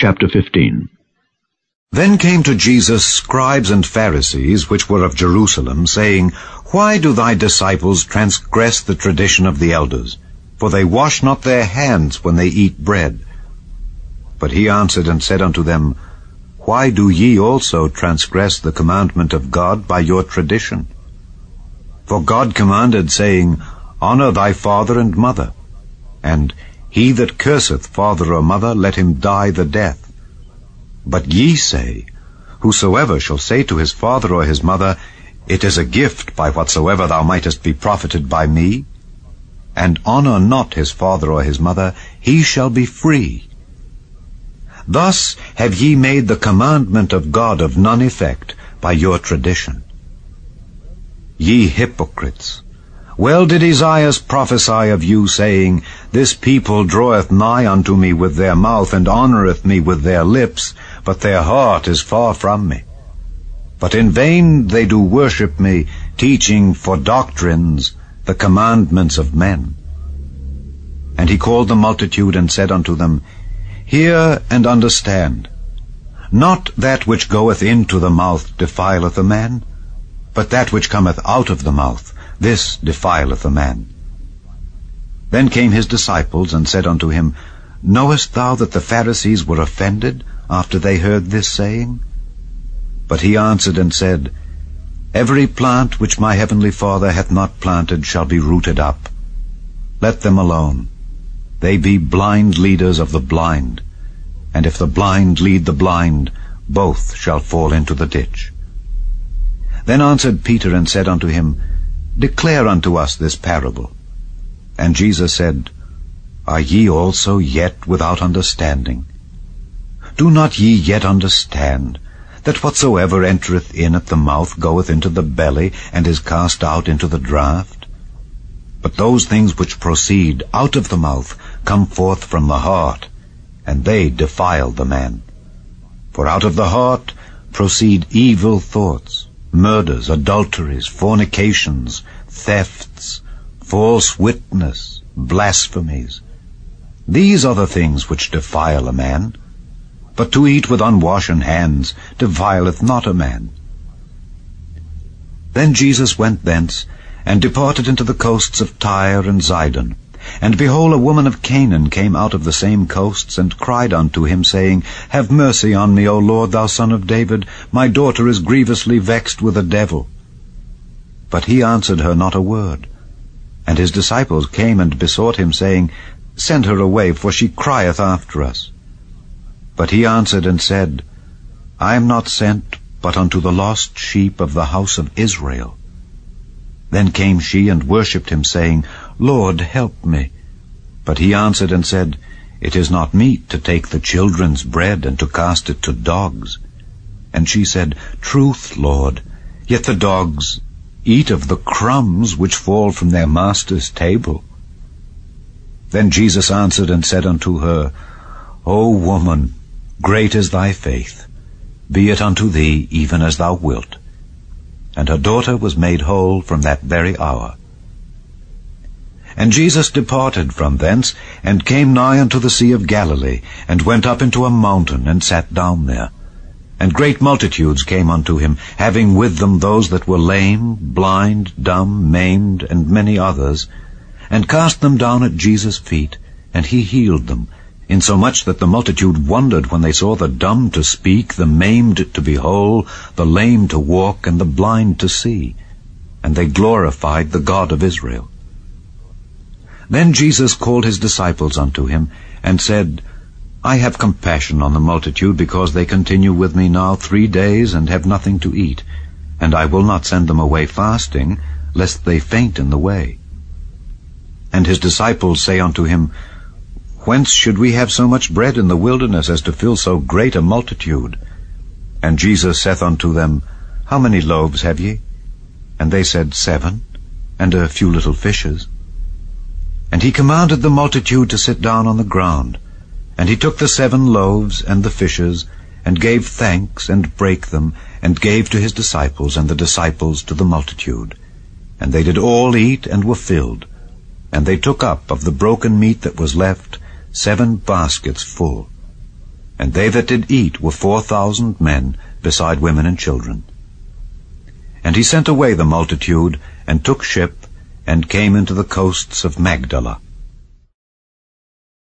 Chapter 15. Then came to Jesus scribes and Pharisees, which were of Jerusalem, saying, Why do thy disciples transgress the tradition of the elders? For they wash not their hands when they eat bread. But he answered and said unto them, Why do ye also transgress the commandment of God by your tradition? For God commanded, saying, Honor thy father and mother, and he that curseth father or mother, let him die the death. But ye say, Whosoever shall say to his father or his mother, It is a gift by whatsoever thou mightest be profited by me, and honor not his father or his mother, he shall be free. Thus have ye made the commandment of God of none effect by your tradition. Ye hypocrites! Well did Esaias prophesy of you, saying, This people draweth nigh unto me with their mouth, and honoureth me with their lips, but their heart is far from me. But in vain they do worship me, teaching for doctrines the commandments of men. And he called the multitude, and said unto them, Hear and understand. Not that which goeth into the mouth defileth a man, but that which cometh out of the mouth, this defileth a man. Then came his disciples, and said unto him, Knowest thou that the Pharisees were offended after they heard this saying? But he answered and said, Every plant which my heavenly Father hath not planted shall be rooted up. Let them alone. They be blind leaders of the blind. And if the blind lead the blind, both shall fall into the ditch. Then answered Peter and said unto him, Declare unto us this parable. And Jesus said, Are ye also yet without understanding? Do not ye yet understand that whatsoever entereth in at the mouth goeth into the belly, and is cast out into the draught? But those things which proceed out of the mouth come forth from the heart, and they defile the man. For out of the heart proceed evil thoughts, murders, adulteries, fornications, thefts, false witness, blasphemies. These are the things which defile a man. But to eat with unwashen hands defileth not a man. Then Jesus went thence, and departed into the coasts of Tyre and Zidon. And behold, a woman of Canaan came out of the same coasts, and cried unto him, saying, Have mercy on me, O Lord, thou Son of David. My daughter is grievously vexed with a devil. But he answered her not a word. And his disciples came and besought him, saying, Send her away, for she crieth after us. But he answered and said, I am not sent but unto the lost sheep of the house of Israel. Then came she and worshipped him, saying, Lord, help me. But he answered and said, It is not meet to take the children's bread and to cast it to dogs. And she said, Truth, Lord, yet the dogs eat of the crumbs which fall from their master's table. Then Jesus answered and said unto her, O woman, great is thy faith. Be it unto thee even as thou wilt. And her daughter was made whole from that very hour. And Jesus departed from thence, and came nigh unto the Sea of Galilee, and went up into a mountain, and sat down there. And great multitudes came unto him, having with them those that were lame, blind, dumb, maimed, and many others, and cast them down at Jesus' feet, and he healed them, insomuch that the multitude wondered when they saw the dumb to speak, the maimed to be whole, the lame to walk, and the blind to see. And they glorified the God of Israel. Then Jesus called his disciples unto him, and said, I have compassion on the multitude, because they continue with me now 3 days, and have nothing to eat. And I will not send them away fasting, lest they faint in the way. And his disciples say unto him, Whence should we have so much bread in the wilderness, as to fill so great a multitude? And Jesus saith unto them, How many loaves have ye? And they said, 7, and a few little fishes. And he commanded the multitude to sit down on the ground. And he took the 7 loaves and the fishes, and gave thanks, and brake them, and gave to his disciples, and the disciples to the multitude. And they did all eat, and were filled. And they took up of the broken meat that was left 7 baskets full. and they that did eat were 4,000 men, beside women and children. And he sent away the multitude, and took ship, and came into the coasts of Magdala.